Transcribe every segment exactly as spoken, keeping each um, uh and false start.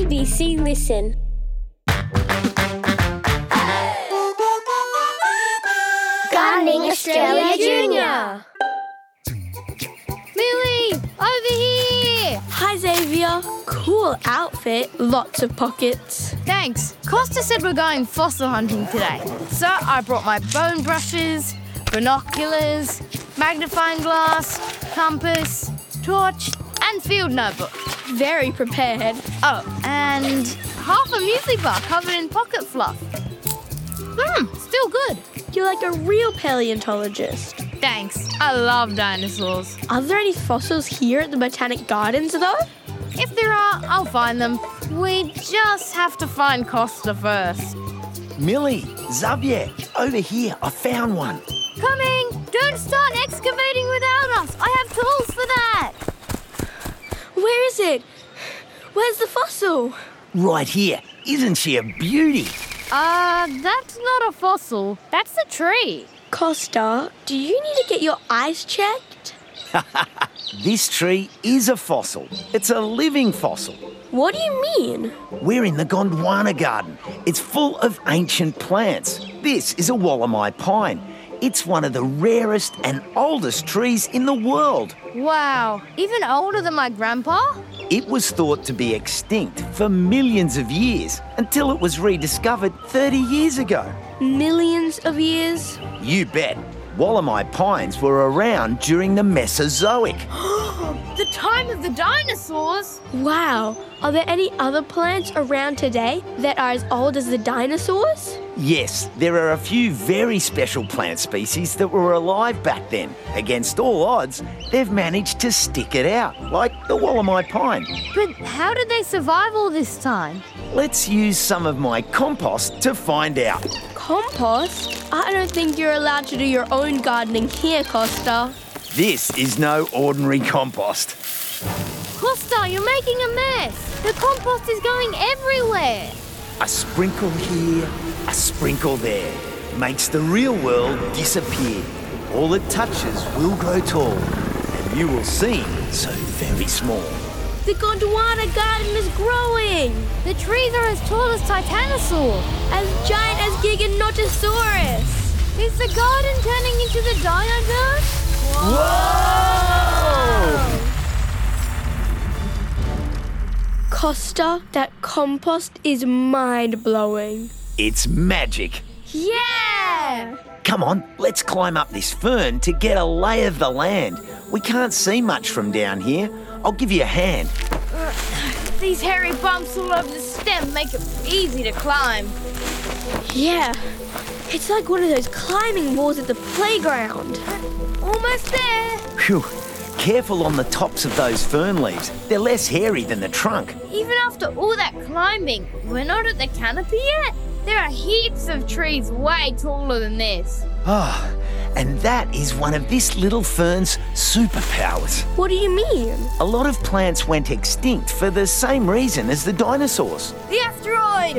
A B C Listen. Gardening Australia Junior. Millie, over here! Hi, Xavier. Cool outfit. Lots of pockets. Thanks. Costa said we're going fossil hunting today. So I brought my bone brushes, binoculars, magnifying glass, compass, torch, and field notebook. Very prepared. Oh, and half a muesli bar covered in pocket fluff. Mmm, still good. You're like a real paleontologist. Thanks. I love dinosaurs. Are there any fossils here at the Botanic Gardens, though? If there are, I'll find them. We just have to find Costa first. Millie, Xavier, over here. I found one. Coming! Don't start excavating without us. I have tools for that. Where is it? Where's the fossil? Right here. Isn't she a beauty? Uh, that's not a fossil. That's a tree. Costa, do you need to get your eyes checked? This tree is a fossil. It's a living fossil. What do you mean? We're in the Gondwana Garden. It's full of ancient plants. This is a Wallamai pine. It's one of the rarest and oldest trees in the world. Wow, even older than my grandpa? It was thought to be extinct for millions of years until it was rediscovered thirty years ago. Millions of years? You bet. Wallamai pines were around during the Mesozoic. The time of the dinosaurs? Wow. Are there any other plants around today that are as old as the dinosaurs? Yes, there are a few very special plant species that were alive back then. Against all odds, they've managed to stick it out, like the Wallamai pine. But how did they survive all this time? Let's use some of my compost to find out. Compost? I don't think you're allowed to do your own gardening here, Costa. This is no ordinary compost. Costa, you're making a mess. The compost is going everywhere. A sprinkle here, a sprinkle there. Makes the real world disappear. All it touches will grow tall, and you will seem so very small. The Gondwana Garden is growing. The trees are as tall as Titanosaur. As giant as Giganotosaurus. Is the garden turning into the Dinoverse? Whoa! Costa, that compost is mind-blowing. It's magic. Yeah! Come on, let's climb up this fern to get a lay of the land. We can't see much from down here. I'll give you a hand. Uh, these hairy bumps all over the stem make it easy to climb. Yeah, it's like one of those climbing walls at the playground. Almost there. Phew. Careful on the tops of those fern leaves. They're less hairy than the trunk. Even after all that climbing, we're not at the canopy yet. There are heaps of trees way taller than this. Ah, oh, and that is one of this little fern's superpowers. What do you mean? A lot of plants went extinct for the same reason as the dinosaurs. The asteroid!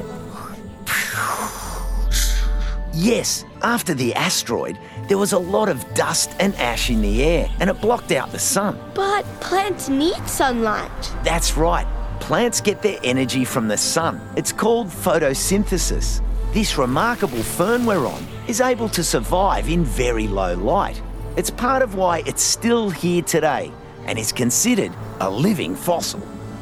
Yes, after the asteroid, there was a lot of dust and ash in the air, and it blocked out the sun. But plants need sunlight. That's right. Plants get their energy from the sun. It's called photosynthesis. This remarkable fern we're on is able to survive in very low light. It's part of why it's still here today and is considered a living fossil.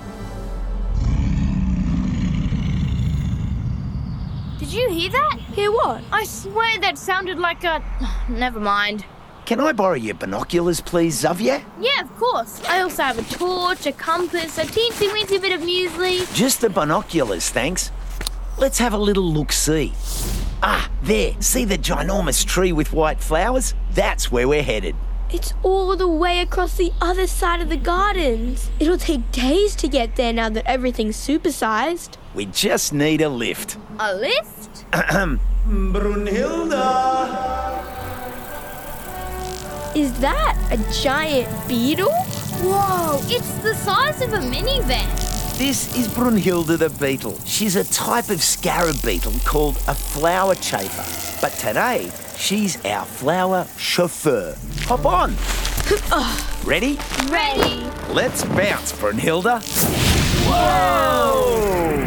Did you hear that? Hear what? I swear that sounded like a... Never mind. Can I borrow your binoculars, please, Xavier? Yeah, of course. I also have a torch, a compass, a teensy-weensy bit of muesli. Just the binoculars, thanks. Let's have a little look-see. Ah, there. See the ginormous tree with white flowers? That's where we're headed. It's all the way across the other side of the gardens. It'll take days to get there now that everything's supersized. We just need a lift. A lift? Ahem. Brunhilde! Is that a giant beetle? Whoa, it's the size of a minivan. This is Brunhilde the beetle. She's a type of scarab beetle called a flower chafer. But today, she's our flower chauffeur. Hop on. Ready? Ready. Let's bounce, Brunhilde. Whoa!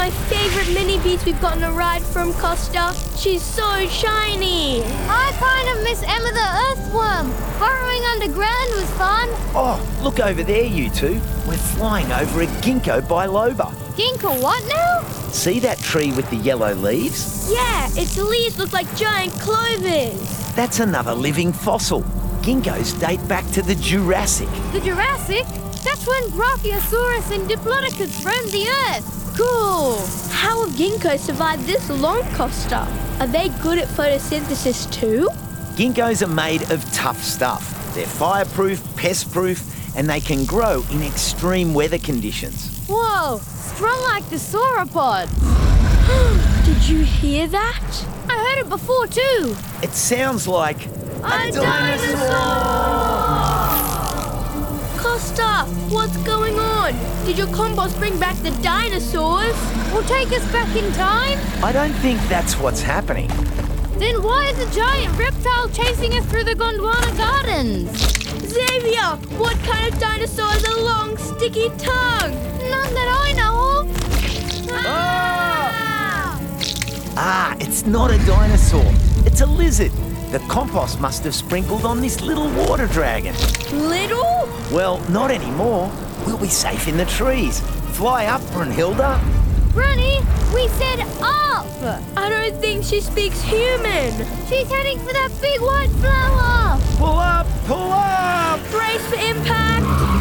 my favorite mini beast we've gotten a ride from, Costa. She's so shiny. I kind of miss Emma the Earthworm. Burrowing underground was fun. Oh, look over there, you two. We're flying over a ginkgo biloba. Ginkgo what now? See that tree with the yellow leaves? Yeah, its leaves look like giant clovers. That's another living fossil. Ginkgos date back to the Jurassic. The Jurassic? That's when Brachiosaurus and Diplodocus roamed the Earth. Cool. How have ginkgos survived this long, Costa? Are they good at photosynthesis too? Ginkgos are made of tough stuff. They're fireproof, pest-proof, and they can grow in extreme weather conditions. Whoa, strong like the sauropod. Did you hear that? I heard it before too. It sounds like A dinosaur! Costa, what's going on? Did your compost bring back the dinosaurs? Will take us back in time? I don't think that's what's happening. Then why is a giant reptile chasing us through the Gondwana Gardens? Xavier, what kind of dinosaur has a long, sticky tongue? None that I know of. Ah! Ah, it's not a dinosaur. It's a lizard. The compost must have sprinkled on this little water dragon. Little? Well, not anymore. We'll be safe in the trees. Fly up, Brunhilde. Bruni, we said up. I don't think she speaks human. She's heading for that big white flower. Pull up, pull up! Brace for impact.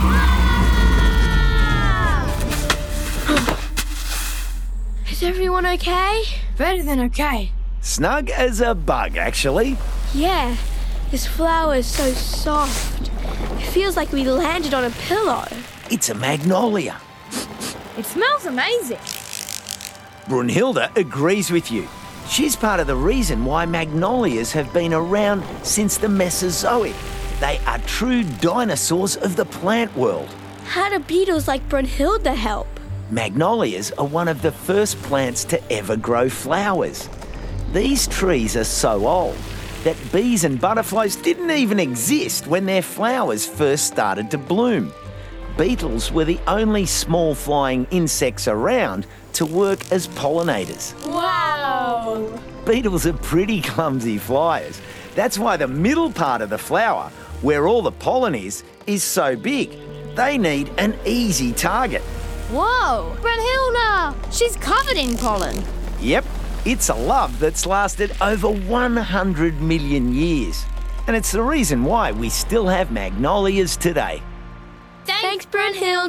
Is everyone okay? Better than okay. Snug as a bug, actually. Yeah, this flower is so soft. It feels like we landed on a pillow. It's a magnolia. It smells amazing. Brunhilde agrees with you. She's part of the reason why magnolias have been around since the Mesozoic. They are true dinosaurs of the plant world. How do beetles like Brunhilde help? Magnolias are one of the first plants to ever grow flowers. These trees are so old that bees and butterflies didn't even exist when their flowers first started to bloom. Beetles were the only small flying insects around to work as pollinators. Wow! Beetles are pretty clumsy flyers. That's why the middle part of the flower, where all the pollen is, is so big. They need an easy target. Whoa, Brunhilde! She's covered in pollen. Yep, it's a love that's lasted over one hundred million years. And it's the reason why we still have magnolias today. Thanks, Brunhilde.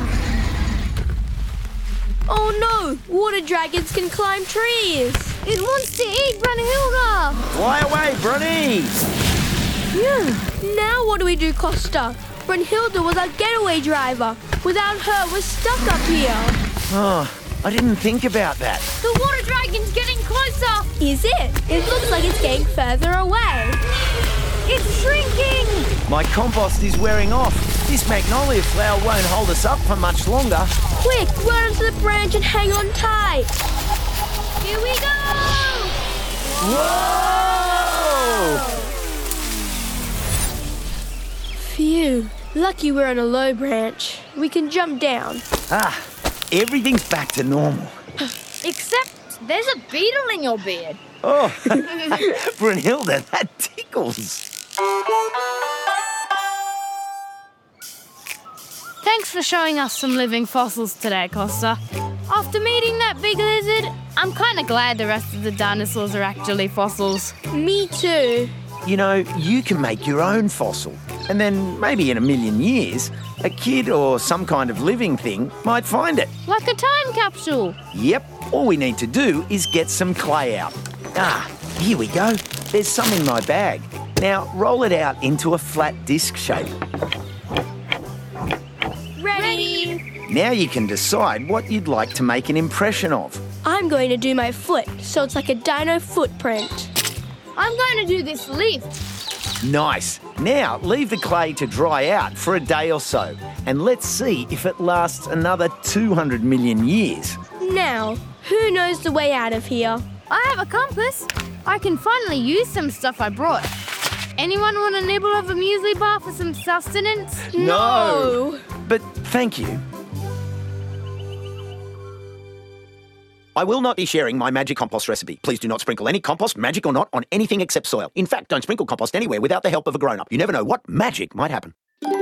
Oh no, water dragons can climb trees. It wants to eat Brunhilde. Fly away, Bruni! Phew. Now what do we do, Costa? Brunhilde was our getaway driver. Without her, we're stuck up here. Oh, I didn't think about that. The water dragon's getting closer. Is it? It looks like it's getting further away. It's shrinking. My compost is wearing off. This magnolia flower won't hold us up for much longer. Quick, run onto the branch and hang on tight. Here we go. Whoa! Phew. Lucky we're on a low branch. We can jump down. Ah, everything's back to normal. Except there's a beetle in your beard. Oh, Brunhilde, that tickles. Thanks for showing us some living fossils today, Costa. After meeting that big lizard, I'm kind of glad the rest of the dinosaurs are actually fossils. Me too. You know, you can make your own fossil. And then maybe in a million years, a kid or some kind of living thing might find it. Like a time capsule. Yep, all we need to do is get some clay out. Ah, here we go. There's some in my bag. Now roll it out into a flat disc shape. Ready? Now you can decide what you'd like to make an impression of. I'm going to do my foot, so it's like a dino footprint. I'm going to do this leaf. Nice. Now leave the clay to dry out for a day or so, and let's see if it lasts another two hundred million years. Now, who knows the way out of here? I have a compass. I can finally use some stuff I brought. Anyone want a nibble of a muesli bar for some sustenance? No. But thank you. I will not be sharing my magic compost recipe. Please do not sprinkle any compost, magic or not, on anything except soil. In fact, don't sprinkle compost anywhere without the help of a grown-up. You never know what magic might happen.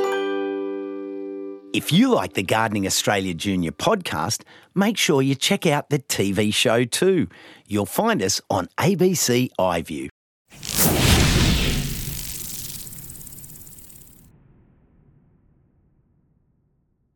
If you like the Gardening Australia Junior podcast, make sure you check out the T V show too. You'll find us on A B C iView.